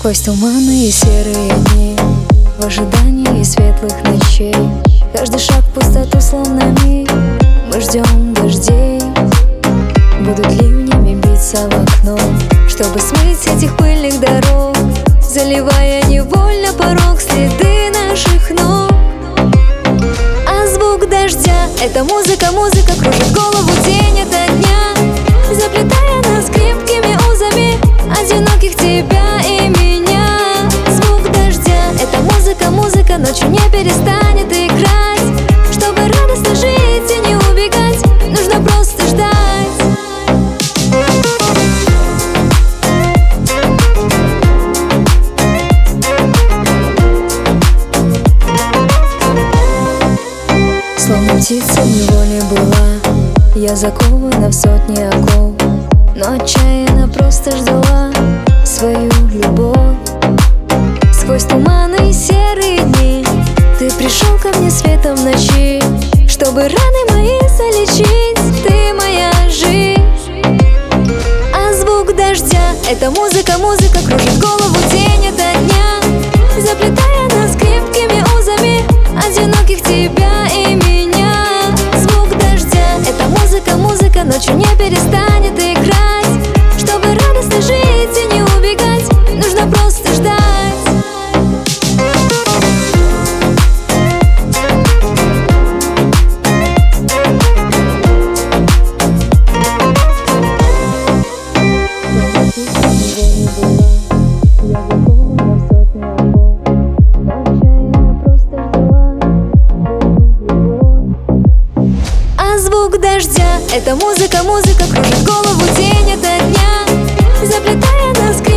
Сквозь туманы и серые дни, в ожидании светлых ночей, каждый шаг в пустоту словно миг. Мы ждем дождей, будут ливнями биться в окно, чтобы смыть с этих пыльных дорог, заливая невольно порог, следы наших ног. А звук дождя — это музыка, музыка кружит голову день ото дня, заплетая нас крепкими узами одиноких тебя и меня. Звук дождя — это музыка, музыка ночью не перестанет играть. Чтобы радостно жить и не убегать, нужно просто ждать. Словно птица в неволе была, я закована в сотни оков, но отчаянно просто ждала свою любовь. Сквозь туманы и серые дни ты пришел ко мне светом ночи, чтобы раны мои залечить. Ты моя жизнь. А звук дождя — это музыка, музыка кружит голову день ото дня, заплетая нас крепкими узами одиноких тебя и меня. Звук дождя — это музыка, музыка ночью не перестанет играть. Чтобы радостно жить и не убегать, нужно просто ждать. Звук дождя — это музыка, музыка кружит голову день ото дня, заплетая нас